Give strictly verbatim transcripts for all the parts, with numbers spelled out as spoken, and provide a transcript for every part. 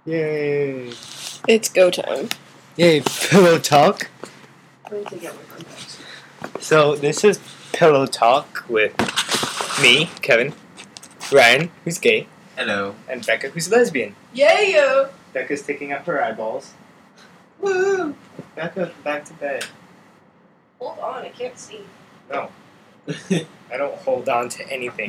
Yay! It's go time. Yay! Pillow talk. So this is Pillow Talk with me, Kevin, Ryan, who's gay, Hello. and Becca, who's lesbian. Yeah. Becca's taking up her eyeballs. Woo! Becca, back to bed. Hold on, I can't see. No, I don't hold on to anything.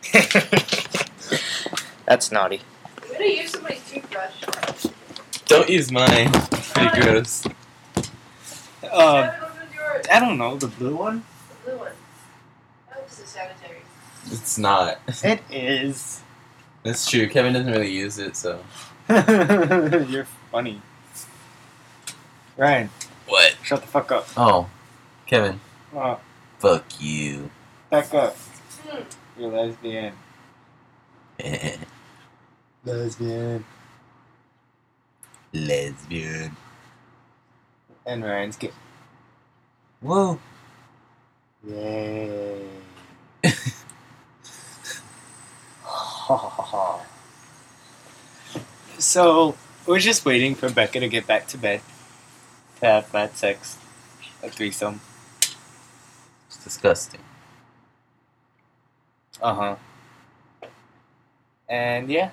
That's naughty. I'm gonna use my toothbrush. Don't use mine. It's pretty Why? gross. Uh, Kevin, what was yours? I don't know, the blue one? The blue one. That was the sanitary. It's not. It is. That's true. Kevin doesn't really use it, so. You're funny. Ryan, What? shut the fuck up. Oh, Kevin. Uh, Fuck you. back up. Hmm. You're lesbian. Lesbian. Lesbian. And Ryan's gay. Whoa. Yay. Ha ha ha ha. So, we're just waiting for Becca to get back to bed to have bad sex. A threesome. It's disgusting. Uh huh. And yeah.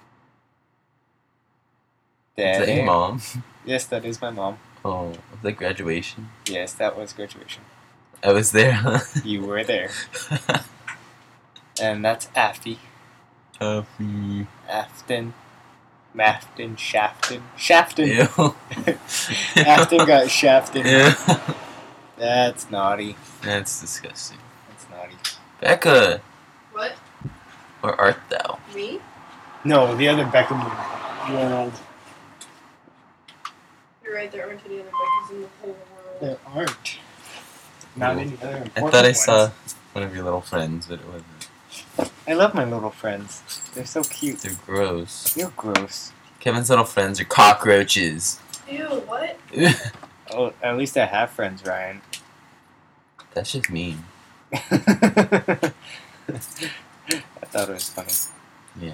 Is That that your it. mom? Yes, that is my mom. Oh, was that graduation? Yes, that was graduation. I was there, huh? You were there. And that's Affy. Happy. Afton. Mafton. Shafton. Shafton. Ew. Afton got shafted. Yeah. That's naughty. That's disgusting. That's naughty. Becca, What? where art thou? Me? No, the other Becca world. You're right, there aren't any other Beccas in the whole world. There aren't. Not any other I important thought I ones. saw one of your little friends, but it wasn't. I love my little friends. They're so cute. They're gross. You're gross. Kevin's little friends are cockroaches. Ew, what? Oh, at least I have friends, Ryan. That's just mean. I thought it was funny. Yeah.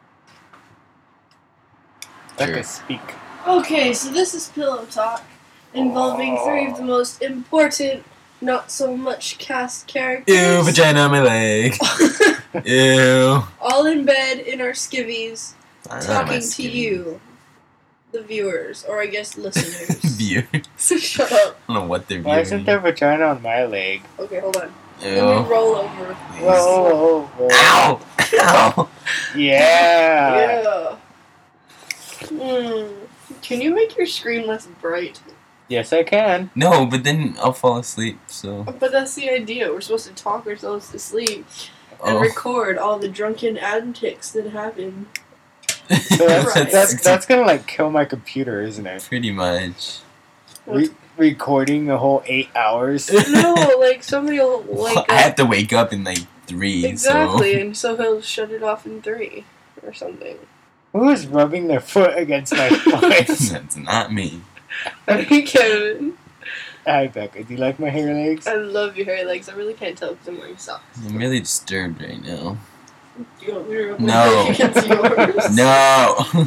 Becca, Sure. speak. Okay, so this is Pillow Talk, involving three of the most important, not so much cast characters. Ew, vagina on my leg. Ew. All in bed in our skivvies, I'm not talking my to skinny. you, the viewers, or I guess listeners. Viewers. Shut up. I don't know what they're Why isn't viewing. there vagina on my leg? Okay, hold on. Let me Ew. roll over. Please. Whoa, whoa, whoa. Ow! Ow! Yeah. Yeah. Hmm. Can you make your screen less bright? Yes, I can. No, but then I'll fall asleep, so. But that's the idea. We're supposed to talk ourselves to sleep and Oh. record all the drunken antics that happen. So that's, Right. that's that's gonna like kill my computer, isn't it? Pretty much. Re- recording the whole eight hours. No, like somebody will like I have to wake up in like three, exactly, so. and so he'll shut it off in three or something. Who is rubbing their foot against my foot? That's not me. Hey Kevin, Hi, Becca. Do you like my hair legs? I love your hairy legs. I really can't tell because I'm wearing socks. I'm really disturbed right now. Do you want me to rub my No. leg against yours? No!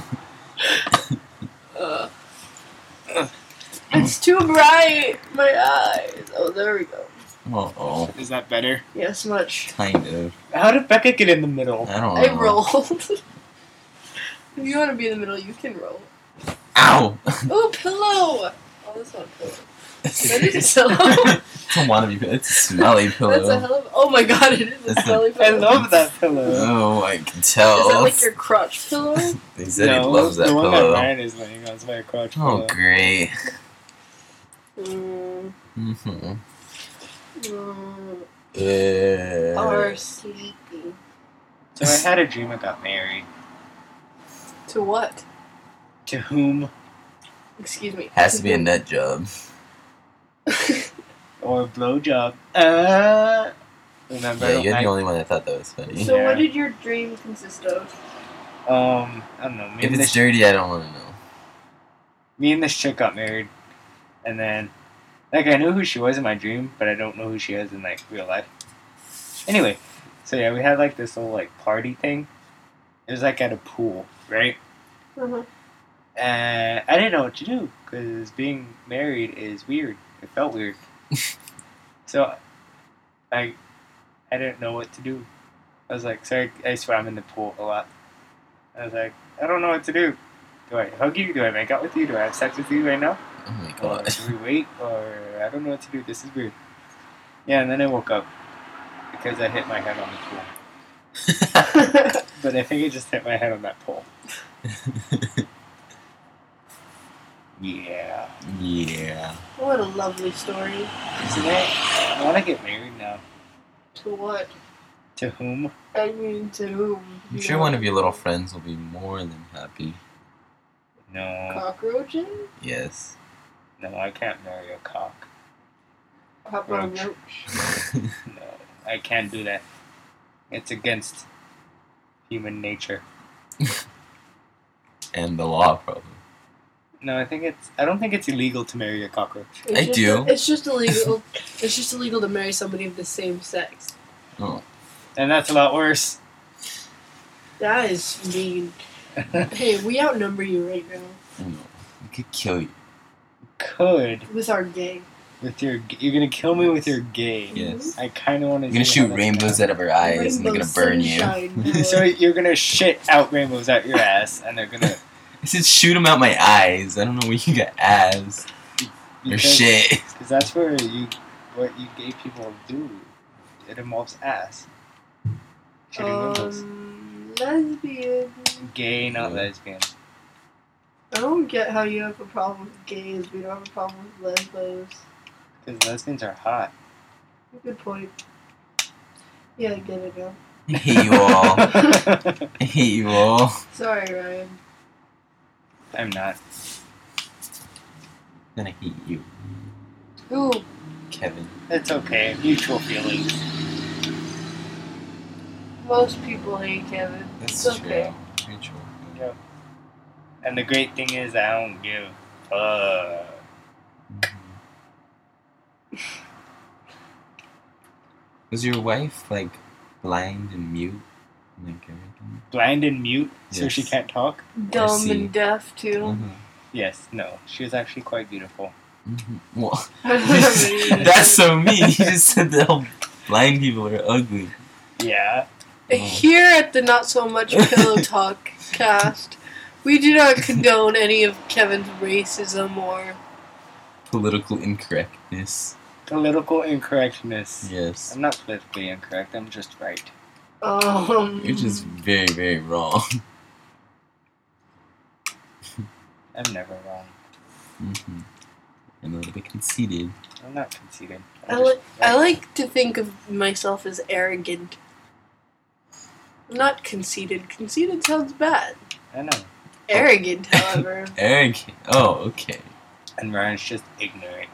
Uh, it's too bright. My eyes. Oh, there we go. Uh oh. Is that better? Yes, much. Kind of. How did Becca get in the middle? I don't know. I rolled. If you want to be in the middle, you can roll. Ow! Oh, pillow! Oh, that's not a pillow. That is a pillow. I don't want to be. It's a smelly pillow. That's a hell of. Oh my god, it is a That's smelly I pillow. love that pillow. Oh, I can tell. Is that like your crotch pillow? They said no, he loves that the one pillow. that Ryan is laying on is my crotch Oh, pillow. great. Mm, Mm-hmm. mm, Yeah. are sleepy. So I had a dream I got married. To what? To whom? Excuse me. Has to be a nut job. Or blowjob. Uh, remember? I Yeah, don't you're the like- only one that thought that was funny. So, Yeah. what did your dream consist of? Um, I don't know. Me If and it's this, dirty, I don't want to know. me and this chick got married, and then, like, I knew who she was in my dream, but I don't know who she is in like real life. Anyway, so yeah, we had like this little like party thing. It was like at a pool, right? Uh-huh. And I didn't know what to do because being married is weird. It felt weird. So I I didn't know what to do. I was like, so I, I swam in the pool a lot. I was like, I don't know what to do. Do I hug you? Do I make out with you? Do I have sex with you right now? Oh my Or god. do we wait? Or I don't know what to do. This is weird. Yeah, and then I woke up because I hit my head on the pool. But I think I just hit my head on that pole. Yeah. Yeah. What a lovely story. Isn't it? I want to get married now. To what? To whom? I mean, to whom? I'm sure one of your little friends will be more than happy. No. Cockroaches? Yes. No, I can't marry a cock. How about a Roach. roach? No, I can't do that. It's against human nature. And the law, probably. No, I think it's. I don't think it's illegal to marry a cockroach. It's I just do. it's just illegal. It's just illegal to marry somebody of the same sex. Oh. And that's a lot worse. That is mean. Hey, we outnumber you right now I know. I could kill you. Could with our gang. with your. You're gonna kill me with your gay. Yes. I kind of want to. You're gonna shoot rainbows out of our eyes and they're gonna burn you. Sunshine, So you're gonna shit out rainbows out your ass, and they're gonna. I said shoot them out my eyes. I don't know where you got ass. Or shit. Because that's where you, what you gay people do. It involves ass. Shitting rainbows. Um, lesbian. Gay, not Yeah. lesbian. I don't get how you have a problem with gays. We don't have a problem with lesbos. Because lesbians are hot. Good point. Yeah, I get it now. I hate you all. I hate you all. Sorry, Ryan. I'm not. Then I hate you, Ooh, Kevin. It's okay. Mutual feelings. most people hate Kevin. That's It's true. okay. Very true. Yep. And the great thing is, I don't give a fuck. Was your wife like blind and mute? Like everything? Blind and mute, so she Yes. can't talk? Dumb see. and deaf, too. Mhm. Yes, no. She was actually quite beautiful. Mhm. Well, That's that's so mean. You just said that all blind people are ugly. Yeah. Here at the Not So Much Pillow Talk cast, we do not condone any of Kevin's racism or... Political incorrectness. Political incorrectness. Yes. I'm not politically incorrect, I'm just right. Um, You're just very, very wrong. I'm never wrong. Mm-hmm. I'm a little bit conceited. I'm not conceited. I, I'm li- just I right. like to think of myself as arrogant. I'm not conceited. Conceited sounds bad. I know. Arrogant, however. Arrogant. Oh, okay. And Ryan's just ignorant.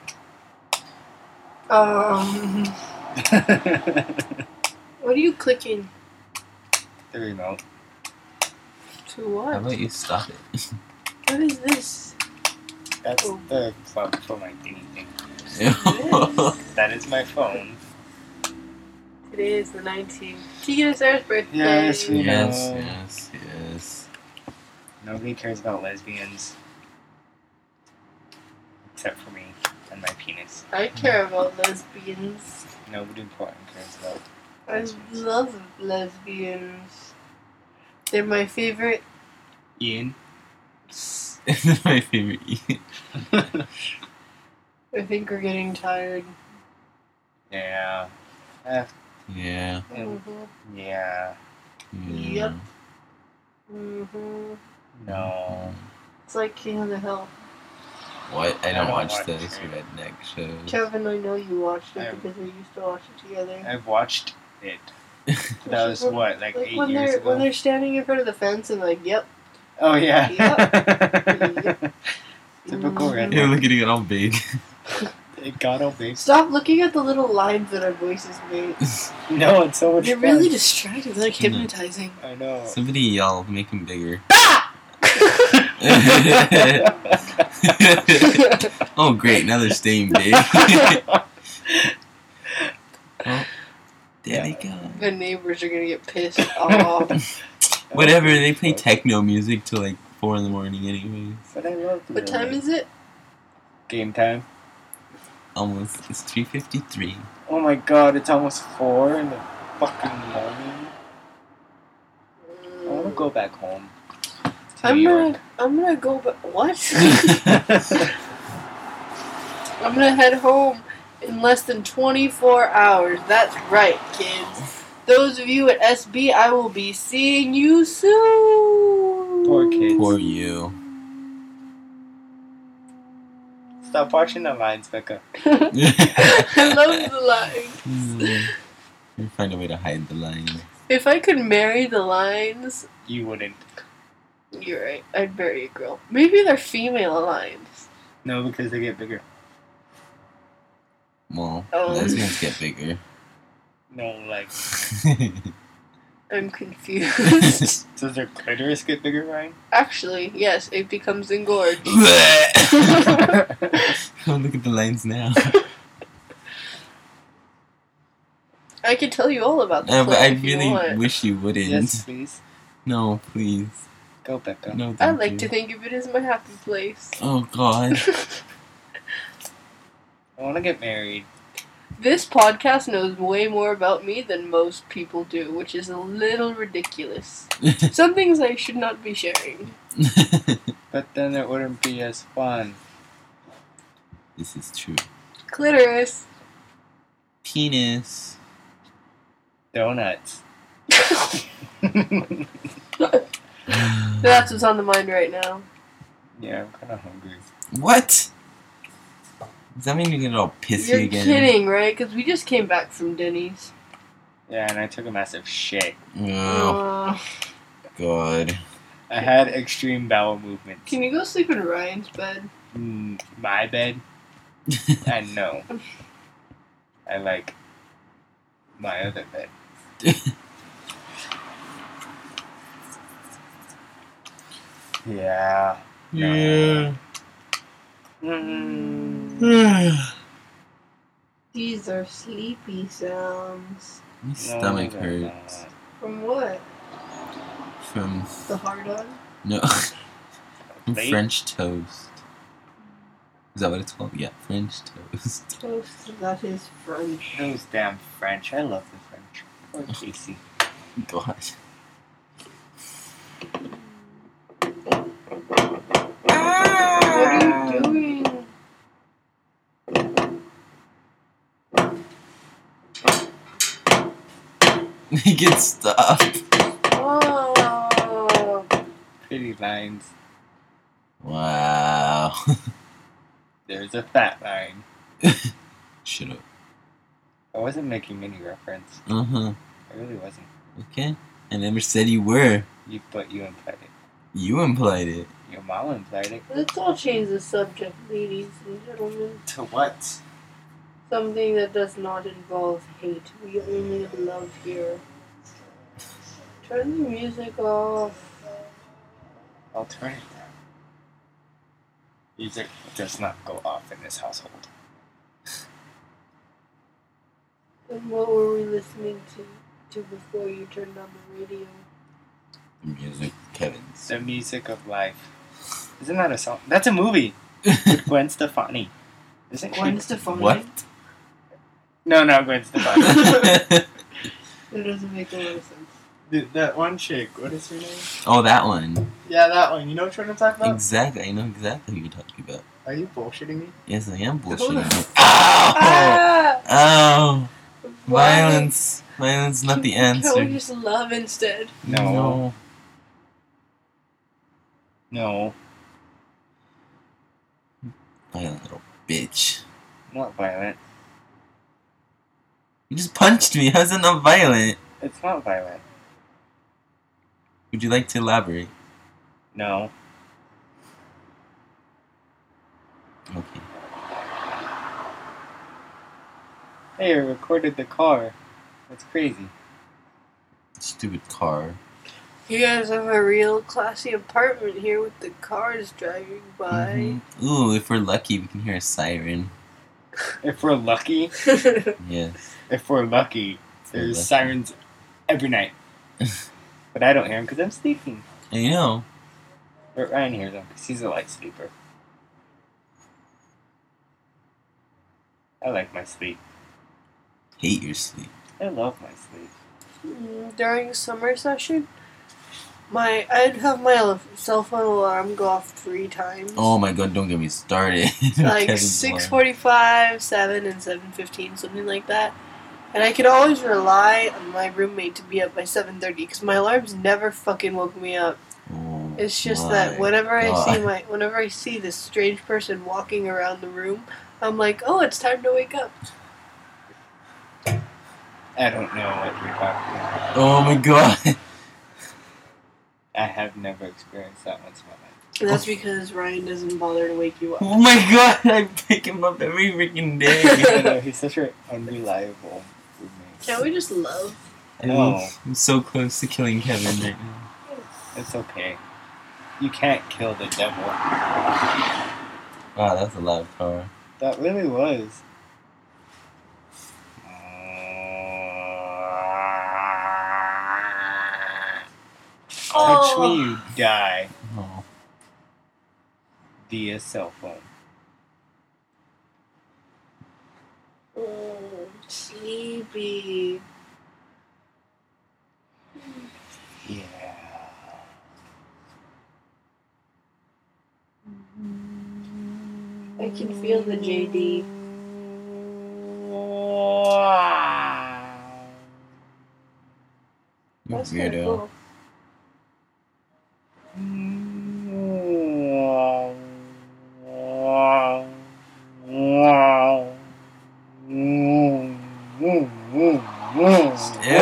um, The what are you clicking? remote. To How what? about you stop it? What is this? That's Oh. the plug for my thingy thing. Ew. That is my phone. Today is the nineteenth. Tegan Sarah's birthday. Yes, we- yes, know. yes, yes. Nobody cares about lesbians. Except for me and my penis. I care about lesbians. Nobody important cares about. I love lesbians. They're my favorite. Ian? My favorite. I think we're getting tired. Yeah. Eh, Yeah. and- Mm-hmm. yeah. yeah. Yep. Mm-hmm. No. It's like King of the Hill. What? I I don't don't watch watch those it. redneck shows. Kevin, I know you watched it I- because we used to watch it together. I've watched it. That was what, like, Like eight when years they're ago? when they're standing in front of the fence and like, yep. Oh, yeah. Yep. Typical Mhm. You're redneck. looking at it all big. It got all big. Stop looking at the little lines that our voices make. No, it's so much They're fun. really distracting. They're like Mhm. hypnotizing. I know. Somebody yell, make him bigger. Oh, great! Now they're staying big. Oh, there they go. The neighbors are gonna get pissed off. Whatever. They play techno music till like four in the morning anyways. But I love the What time is it? game time. Almost. It's three fifty-three. Oh my god, it's almost four in the fucking morning. I want to go back home. to I'm New gonna, York. I'm gonna go back. What? I'm gonna head home in less than twenty-four hours. That's right, kids. Those of you at S B, I will be seeing you soon. Poor kids. Poor you. Stop watching the lines, Becca. I love the lines. You find a way to hide the line. If I could marry the lines, You wouldn't. you're right. I'd marry a girl. Maybe they're female lines. No, because they get bigger. Well, Oh. lesbians get bigger. No, like, I'm confused. does their clitoris get bigger, Ryan? Actually, yes, it becomes engorged. Oh, look at the lines now. I could tell you all about the Uh, but I clit if you really want. wish you wouldn't. Yes, please. No, please. Go, Becca. No, I thank like you. to think of it as my happy place. Oh God. I want to get married. This podcast knows way more about me than most people do, which is a little ridiculous. Some things I should not be sharing. But then it wouldn't be as fun. This is true. Clitoris. Penis. Donuts. That's what's on the mind right now. Yeah, I'm kind of hungry. What? Does that mean you get all pissy You're again? kidding, right? Because we just came back from Denny's. Yeah, and I took a massive shit. Oh Uh, God. I had extreme bowel movements. can you go sleep in Ryan's bed? Mm, my bed? I know. I like my other bed. Yeah. Yeah. Mm. These are sleepy sounds. My stomach No, they're hurts. not. From what? From The hard on? no from Late? French toast. Is that what it's called? Yeah, French toast. Toast, that is French. Those damn French. I love the French. Poor Casey. God. What are you doing? He gets stuck. Oh. Pretty lines. Wow. There's a fat line. Shut up. I wasn't making any reference. Uh huh. I really wasn't. Okay. I never said you were. You, but you implied it. You implied it. Your mom implied it. Let's all change the subject, ladies and gentlemen. To what? Something that does not involve hate. We only love here. Turn the music off. I'll turn it down. Music does not go off in this household. And what were we listening to, to before you turned on the radio? Music, Kevin's. The music of life. Isn't that a song? That's a movie. With Gwen Stefani. Isn't Gwen she? Stefani? What? No, not Gwen Stefani. It doesn't make a lot of sense. Th- that one chick. What is her name? Oh, that one. Yeah, that one. You know which one I'm talking about? Exactly. I know exactly who you're talking about. Are you bullshitting me? Yes, I am Who the bullshitting. f- Ow! Ah! Ow! Why- Violence. Violence, not the Can't we answer. just love instead? No. No. Violent little bitch. Not violent. You just punched me. How's that not violent? It's not violent. Would you like to elaborate? No. Okay. Hey, I recorded the car. That's crazy. Stupid car. You guys have a real classy apartment here with the cars driving by. Mhm. Ooh, if we're lucky, we can hear a siren. If we're lucky, Yes. if we're lucky, if we're there's lucky. sirens every night. But I don't hear them because I'm sleeping. I know. But Ryan hears him because he's a light sleeper. I like my sleep. Hate your sleep. I love my sleep. Mm, During summer session, my I'd have my cell phone alarm go off three times. Oh my god, don't get me started. Like Kevin's six alarm. forty-five, seven, and seven fifteen, something like that. And I could always rely on my roommate to be up by seven thirty because my alarms never fucking woke me up. Oh It's just my that whenever I God. see my whenever I see this strange person walking around the room, I'm like, oh, it's time to wake up. I don't know what you're talking about. Oh my god. I have never experienced that once in my life. And that's because Ryan doesn't bother to wake you up. Oh my god, I pick him up every freaking day. I know, he's such an unreliable roommate. Can't we just love? I know. I'm so close to killing Kevin right now. It's okay. You can't kill the devil. Wow, that's a lot of power. That really was. Touch me, you die. Oh. Via cell phone. Oh, sleepy. Yeah. I can feel the J D. You That's kinda weirdo. cool. Ew.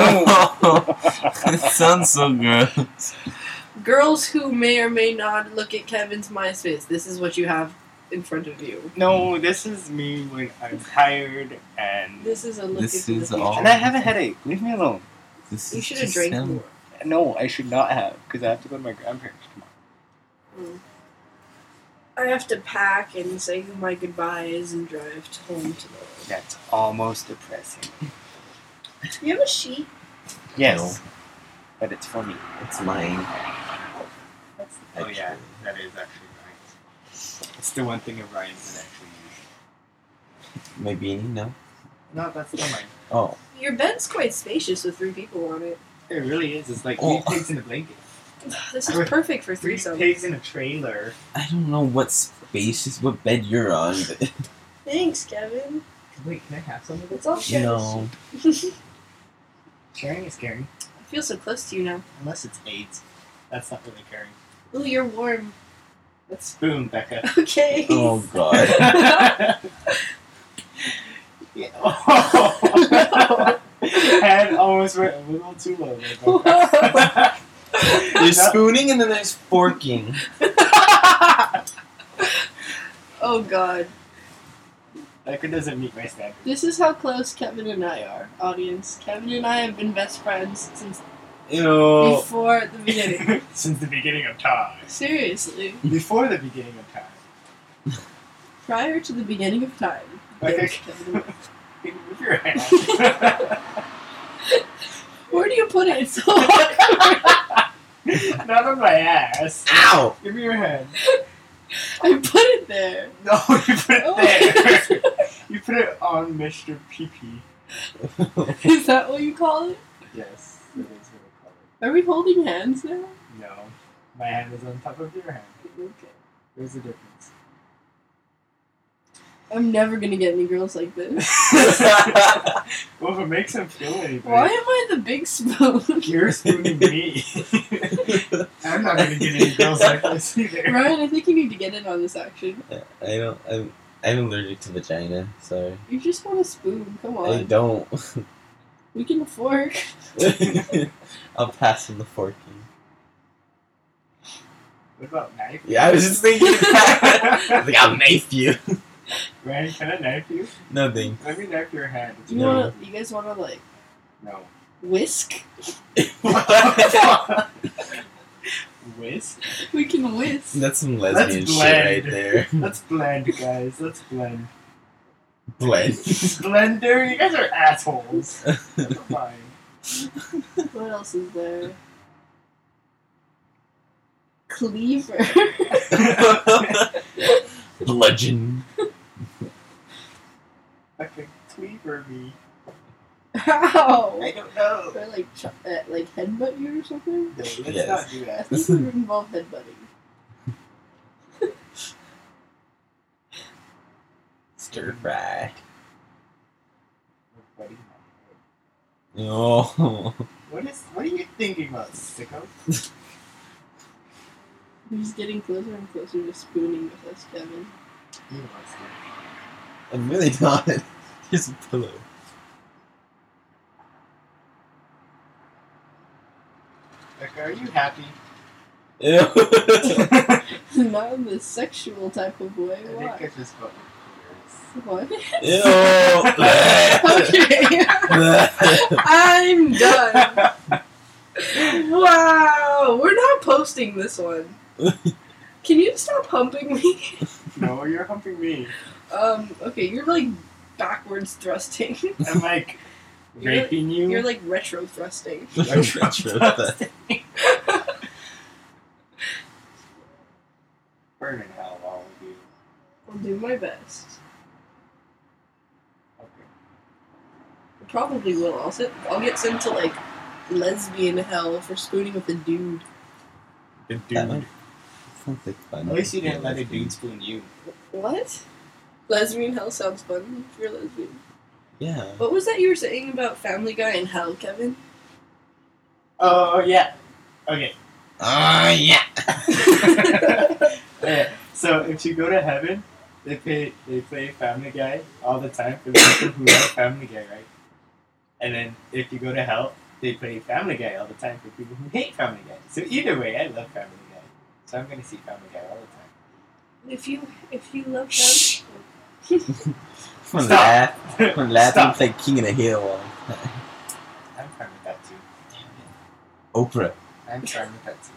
It sounds so gross. Girls who may or may not look at Kevin's MySpace, this is what you have in front of you. No, this is me when I'm tired and This is a look This into is the future. all- and I have a headache. Leave me alone. This You is should have just drank him. more. No, I should not have because I have to go to my grandparents tomorrow. Mm. I have to pack and say my goodbyes and drive to home tomorrow. That's almost depressing. You have a sheet? Yes, but it's for me. It's mine. That's, oh yeah, that is actually Ryan's. It's the one thing of Ryan's that actually use. My beanie? No. No, that's not mine. Oh. Your bed's quite spacious with three people on it. It really is. It's like Oh. three pigs in a blanket. This is perfect for Three threesomes. pigs in a trailer. I don't know what spacious, what bed you're on, but Thanks, Kevin. Wait, can I have some of It's this? all shared. no. Sharing is caring. I feel so close to you now. Unless it's AIDS. That's not really caring. Ooh, you're warm. That's spoon, Becca. Okay. Oh god. Yeah. Oh. Head almost went a little too low there, Becca. There's spooning and then there's forking. Oh god. Becca doesn't meet my standards. This is how close Kevin and I are, audience. Kevin and I have been best friends since Ew. before the beginning. Since the beginning of time. Seriously. Before the beginning of time. Prior to the beginning of time. Okay. there's Kevin and With your hand. Where do you put it? It's so awkward. Not on my ass. Ow! Give me your hand. I put it there. No, you put it Oh. there. You put it on Mister P P. Is that what you call it? Yes, that is what I call Are we holding hands now? it. No, my hand is on top of your hand. Okay. There's a difference. I'm never gonna get any girls like this. Well, if it makes him feel any better, Why am I the big spoon? you're spooning me. I'm not gonna get any girls like this either. Ryan, I think you need to get in on this action. I don't. I'm. I'm allergic to vagina. Sorry. You just want a spoon. Come I on. don't. We can fork. I'll pass on the forking. What about knife? Yeah, I was just thinking that. I was like, I'll knife you. Ryan, can I knife you? No thanks. Let me knife your hand. Do you No. want? You guys want to like No. whisk? Whisk? We can whisk. That's some lesbian Let's shit blend. right there. Let's blend, guys. Let's blend. Blend. Blender? You guys are assholes. Never mind. What else is there? Cleaver. Bludgeon. Fucking cleaver me. How? I don't know. Or like, ch- uh, like headbutt you or something? No, let's Yes. not do I that. think it would involve headbutting. Stir fry. Buddy. Oh. What is? What are you thinking about, sicko? He's getting closer and closer to spooning with us, Kevin. He wants to. I'm really not. Here's a pillow. Like, are you happy? Ew. Not in the sexual type of way. I think Why? it's just fucking What? Ew. Okay. I'm done. Wow. We're not posting this one. Can you stop humping me? No, you're humping me. Um, okay, you're like backwards thrusting. I'm like You're- raping you. You're like retro thrusting. Burn in hell, all of you. I'll do my best. Okay. I probably will. I'll sit, I'll get sent to like lesbian hell for spooning with a dude. The That dude. might- Sounds like fun. At least you didn't let a dude spoon you. What? Lesbian hell sounds fun if you're lesbian. Yeah. What was that you were saying about Family Guy and hell, Kevin? Oh yeah. Okay. Ah, yeah. Yeah. So if you go to heaven, they play they play Family Guy all the time for the people who love Family Guy, right? And then if you go to hell, they play Family Guy all the time for people who hate Family Guy. So either way, I love Family Guy. So I'm gonna see Family Guy all the time. If you if you love Shh. them, When Stop. laugh, when laughing, Stop. it's like King of the Hill. I'm fine with that too. Oprah. I'm fine with that too.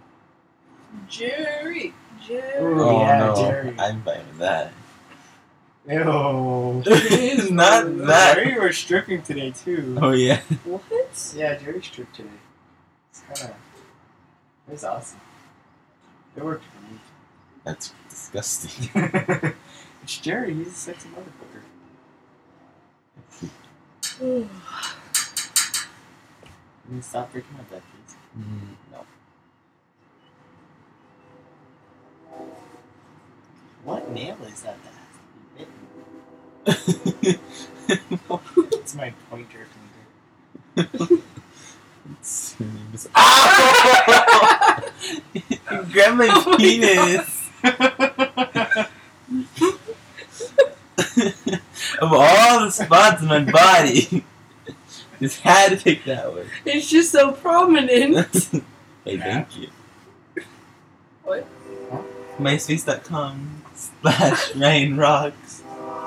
Jerry, Jerry. Ooh. Oh yeah, no, Jerry. I'm fine with that. Ew. It's not that. Jerry was stripping today too. Oh yeah. What? Yeah, Jerry stripped today. It's kind of. It was awesome. It worked for me. That's disgusting. It's Jerry. He's a sexy motherfucker. Oh, Can you stop breaking my bed, please? Mm, no. What nail is that that has to be bitten? It's my pointer finger. It's- Ow! You grabbed my penis. Of all the spots in my body, just had to pick that one. it's just so prominent. Hey, thank you. What? MySpace.com slash Ryan Rocks.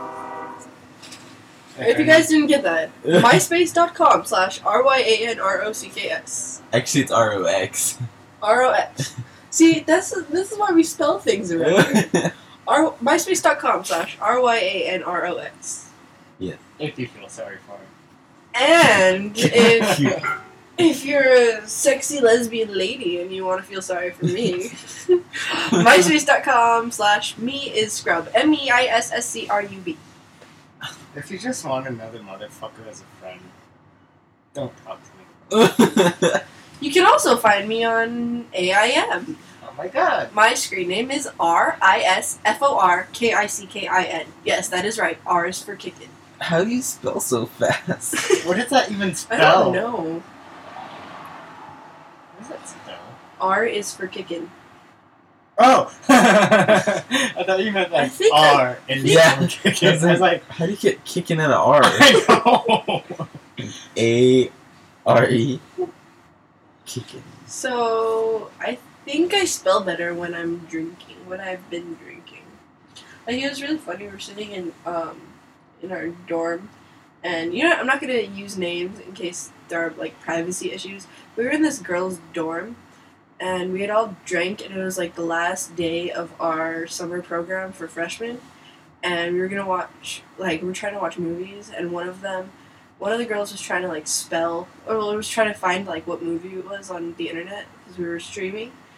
If you guys didn't get that, myspace.com slash R Y A N R O C K S. Actually, it's R O X. R O X. See, that's this is why we spell things around. R myspace.com slash R Y A N R O X. If you feel sorry for him. And if if you're a sexy lesbian lady and you want to feel sorry for me, myspace.com slash me is scrub. M E I S S C R U B. If you just want another motherfucker as a friend, don't talk to me. You can also find me on A I M. Oh my god. My screen name is R I S F O R K I C K I N. Yes, that is right. R is for kickin'. How do you spell so fast? What does that even I spell? don't know. What does that spell? R is for kickin'. Oh! I thought you meant I like think I- R and Yeah. I was like, How do you get kicking out of R? I know. A R E. Kicking. So, I think I spell better when I'm drinking, when I've been drinking. Like, it was really funny. We were sitting in, um, in our dorm, and, you know, I'm not gonna use names in case there are, like, privacy issues. We were in this girl's dorm, and we had all drank, and it was, like, the last day of our summer program for freshmen, and we were gonna watch, like, we were trying to watch movies, and one of them, one of the girls was trying to, like, spell, or was trying to find, like, what movie it was on the internet, because we were streaming,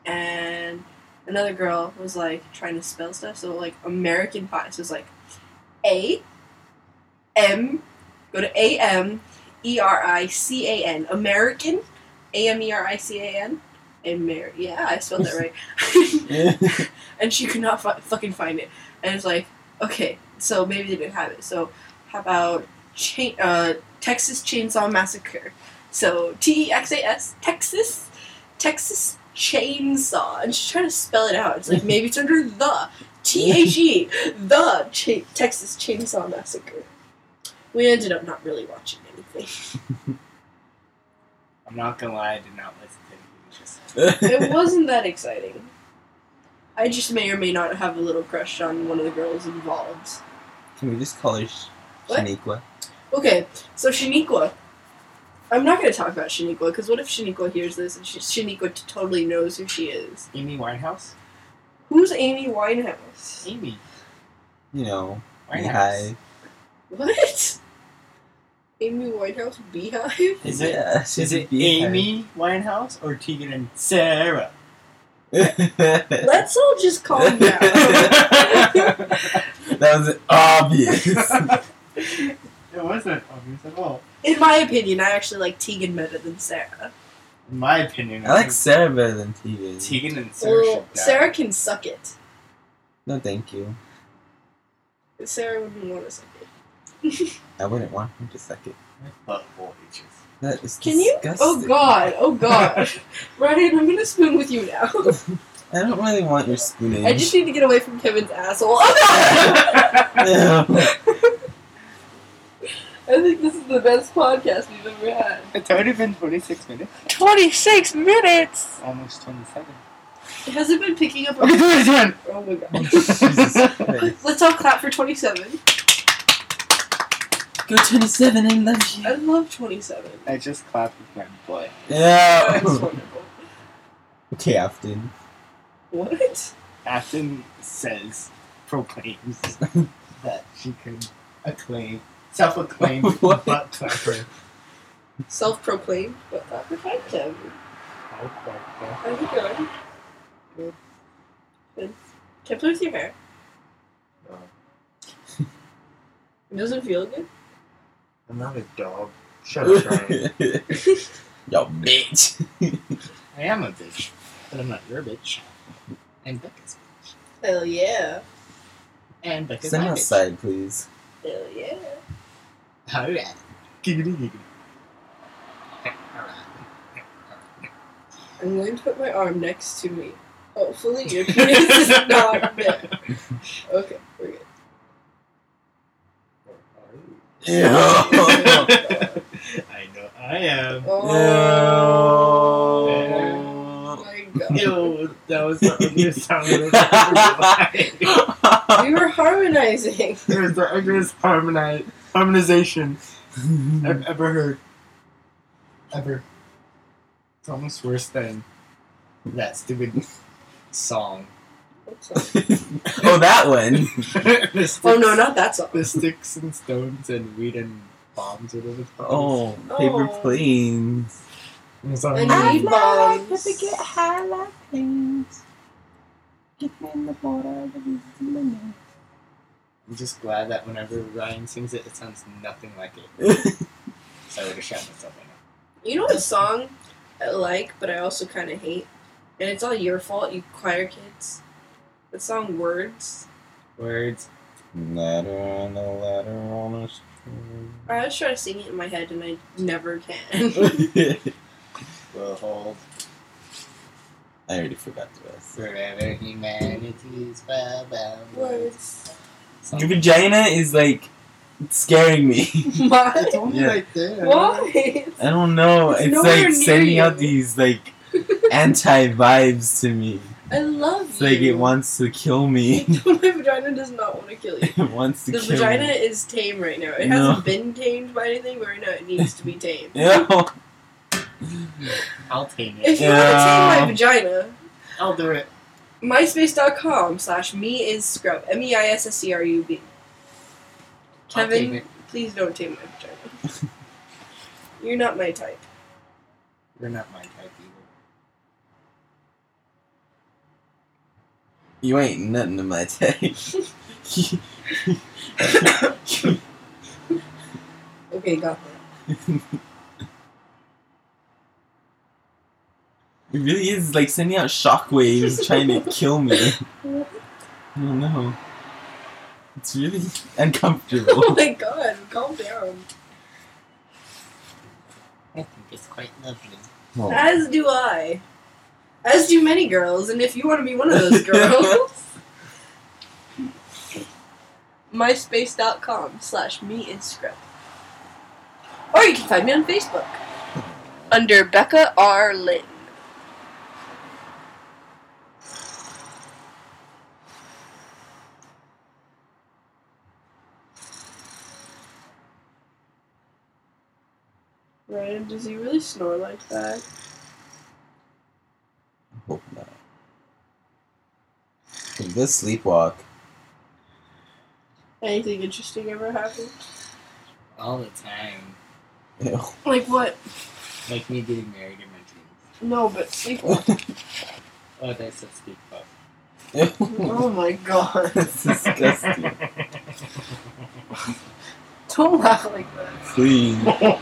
and another girl was like trying to spell stuff. So like American Pie. So it's like A M. Go to A M E R I C A N. American. A M E R I C A N. Amer- yeah, I spelled that right. And she could not fu- fucking find it. And it's like, okay, so maybe they didn't have it. So how about cha- uh, Texas Chainsaw Massacre? So T E X A S, Texas, Texas Chainsaw. And she's trying to spell it out. It's like, maybe it's under the, T H E, the cha- Texas Chainsaw Massacre. We ended up not really watching anything. I'm not gonna lie, I did not listen to any It wasn't that exciting. I just may or may not have a little crush on one of the girls involved. Can we just call her Sh- What? Shaniqua? Okay, so Shaniqua. I'm not going to talk about Shaniqua, because what if Shaniqua hears this and she, Shaniqua t- totally knows who she is? Amy Winehouse? Who's Amy Winehouse? Amy. You know, Winehouse. Beehive. What? Amy Winehouse Beehive? Is it, Yeah, she's is a it Beehive. Amy Winehouse or Tegan and Sarah? Let's all just calm down. That was obvious. It wasn't obvious at all. In my opinion, I actually like Tegan better than Sarah. In my opinion, I like Sarah better than Tegan. Tegan and Sarah Well, should die. Sarah can suck it. No, thank you. Sarah wouldn't want to suck it. I wouldn't want him to suck it. My butthole itches. That is Can you? disgusting. Oh god, oh god. Ryan, I'm gonna spoon with you now. I don't really want your spooning. I just need to get away from Kevin's asshole. Oh I think this is the best podcast we've ever had. It's already been twenty-six minutes. twenty-six minutes! Almost twenty-seven. Has it been picking up? Okay, twenty-seven! Oh my god. Jesus Christ. Let's all clap for twenty-seven. Go twenty-seven and love you. I love twenty-seven. I just clapped with my butt. Yeah. That's wonderful. Okay, Afton. What? Afton says, proclaims that she can acclaim, self-acclaimed What? butt clapper. Self-proclaimed, but not perfect, Kevin. Oh, fuck, fuck. How's it going? Good. Good. Can I play with your hair? No. It doesn't feel good? I'm not a dog. Shut up, Ryan. Yo, bitch. I am a bitch, but I'm not your bitch. I'm Becca's bitch. Hell yeah. And Becca's Send my me bitch. outside, please. Hell yeah. Alright. Giggity giggity. I'm going to put my arm next to me. Hopefully your penis is not there. Okay, we're good. Yeah. I know I am. Oh Oh. my god. Ew, that was the ugliest sound I've ever We were harmonizing. It was the ugliest harmoni- harmonization I've ever heard. Ever. It's almost worse than that stupid song. What song? Oh, that one. The sticks, Oh no, not that song. The sticks and stones and weed and bombs or whatever it's called. Oh, paper Oh. planes. It's on I YouTube. need bombs. high like planes. Get me in the water. I'm just glad that whenever Ryan sings it, it sounds nothing like it. So I would have shot myself right now. You know what song I like, but I also kind of hate? And it's all your fault, you choir kids. The song Words. Words. Ladder on a ladder on a string. I always try to sing it in my head, and I never can. Will hold I already forgot the rest. forever humanity's well bound. Words. Your vagina is like scaring me. Why? It's only Yeah. right there. Why? I don't know. It's It's, nowhere like near sending you. out these like anti vibes to me. I love It's you. like it wants to kill me. My vagina does not want to kill you. It wants to The kill vagina me. is tame right now. It No. hasn't been tamed by anything, but right now it needs to be tamed. Yeah. I'll tame If it. you want to tame my Yeah. vagina, I'll do it. myspace.com slash me is scrub. M E I S S C R U B. I'll tame Kevin, it. please don't tame my vagina. You're not my type. You're not my type either. You ain't nothing in my text. Okay, got that. It really is like sending out shockwaves trying to kill me. I don't know. It's really uncomfortable. Oh my god, calm down. I think it's quite lovely. Oh. As do I. As do many girls, and if you want to be one of those girls, myspace.com slash me Instagram. Or you can find me on Facebook under Becca R. Lynn. Ryan, does he really snore like that? I hope not. He does sleepwalk. Anything interesting ever happened? All the time. Ew. Like what? Like me getting married in my dreams. No, but sleep. Oh, that's a sleep bug. Ew. Oh my god. That's disgusting. Don't laugh like that. Please.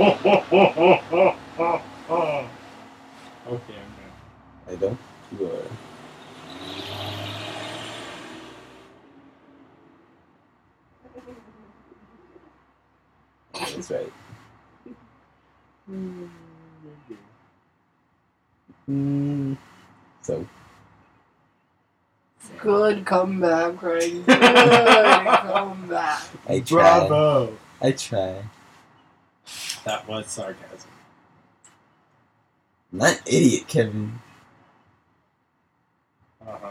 Okay, I'm done. I don't. You are. That's right. Mm. So. Good comeback, Ryan. Good comeback. I try. Bravo! I try. That was sarcasm. I'm not an idiot, Kevin. Uh-huh.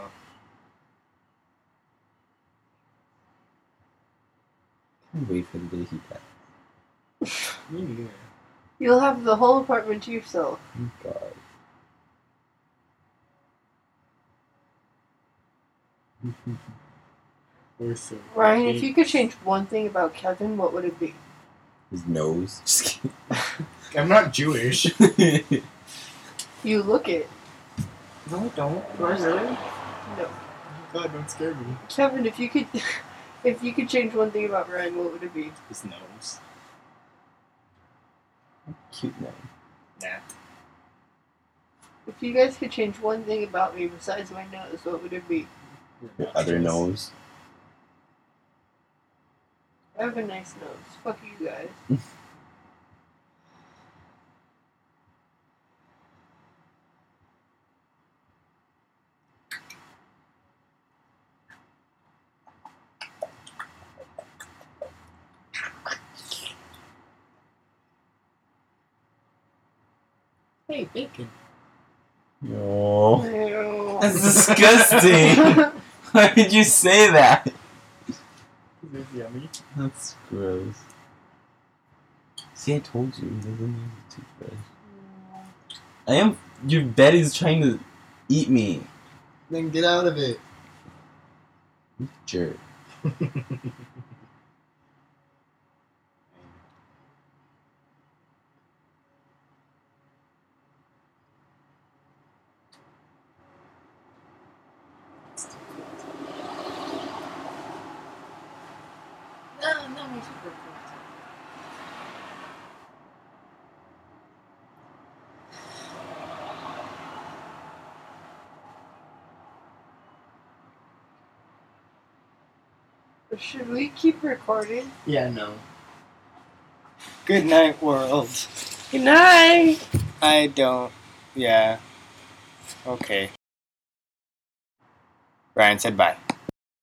Can't wait for the day he dies. Me neither. You'll have the whole apartment to yourself. Oh, God. We're so Ryan, if you could change one thing about Kevin, what would it be? His nose. Just kidding. I'm not Jewish. You look it. No, I don't. Really? No. Oh, God, don't scare me. Kevin, if you could if you could change one thing about Ryan, what would it be? His nose. Cute name. Nah. If you guys could change one thing about me besides my nose, what would it be? Your other nose. I have a nice nose. Fuck you guys. Hey, bacon. No. Ew. That's disgusting. Why did you say that? Is this yummy? That's gross. See, I told you, he doesn't use a toothbrush. I am. Your bed is trying to eat me. Then get out of it. You jerk. No, no, my super cool. Should we keep recording? Yeah, no. Good night, world. Good night! I don't. Yeah. Okay. Ryan said bye.